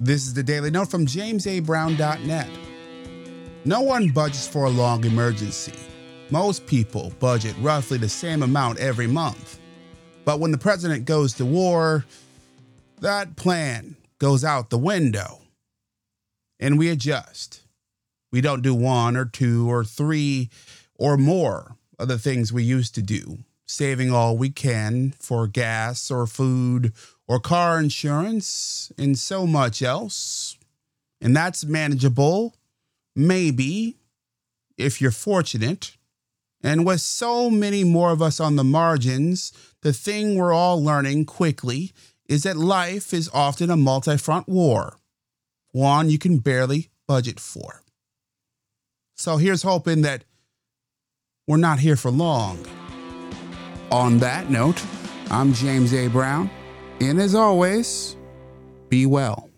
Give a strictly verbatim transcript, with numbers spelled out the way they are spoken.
This is the Daily Note from james a brown dot net. No one budgets for a long emergency. Most people budget roughly the same amount every month. But when the president goes to war, that plan goes out the window. And we adjust. We don't do one or two or three or more of the things we used to do, saving all we can for gas or food or car insurance and so much else. And that's manageable, maybe, if you're fortunate. And with so many more of us on the margins, the thing we're all learning quickly is that life is often a multi-front war, one you can barely budget for. So here's hoping that we're not here for long. On that note, I'm James A. Brown, and as always, be well.